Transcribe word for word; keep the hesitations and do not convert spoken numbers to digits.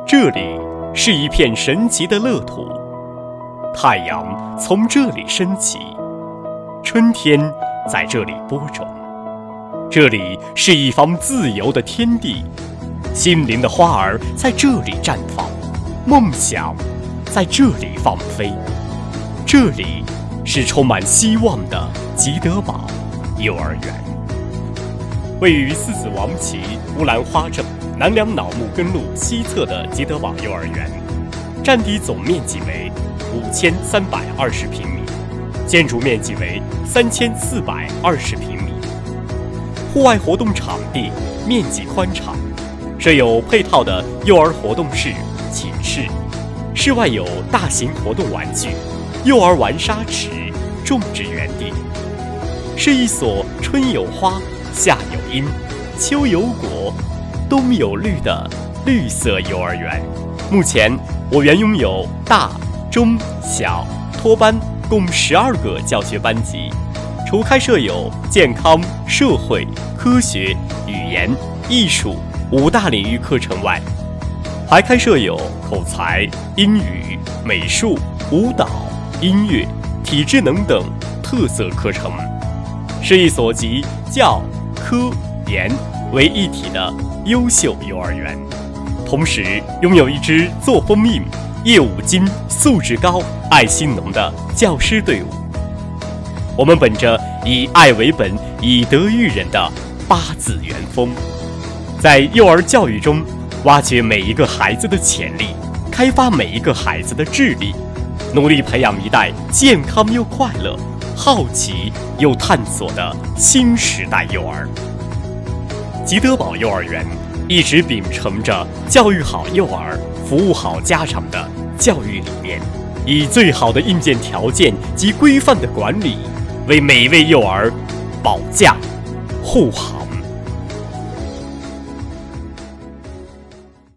这里是一片神奇的乐土，太阳从这里升起，春天在这里播种。这里是一方自由的天地，心灵的花儿在这里绽放，梦想在这里放飞。这里是充满希望的吉德堡幼儿园，位于四子王旗乌兰花镇南梁脑木根路西侧的吉德堡幼儿园，占地总面积为五千三百二十平米，建筑面积为三千四百二十平米。户外活动场地面积宽敞，设有配套的幼儿活动室、寝室，室外有大型活动玩具、幼儿玩沙池、种植园地，是一所春有花、夏有樱、秋有果、冬有绿的绿色幼儿园。目前，我园拥有大、中、小、托班共十二个教学班级，除开设有健康、社会、科学、语言、艺术五大领域课程外，还开设有口才、英语、美术、舞蹈、音乐、体智能等特色课程，是一所集教、科、研为一体的优秀幼儿园，同时拥有一支作风硬、业务精、素质高、爱心浓的教师队伍。我们本着以爱为本、以德育人的八字原风，在幼儿教育中挖掘每一个孩子的潜力，开发每一个孩子的智力，努力培养一代健康又快乐、好奇又探索的新时代幼儿。吉德堡幼儿园一直秉承着教育好幼儿、服务好家长的教育理念，以最好的硬件条件及规范的管理，为每位幼儿保驾护航。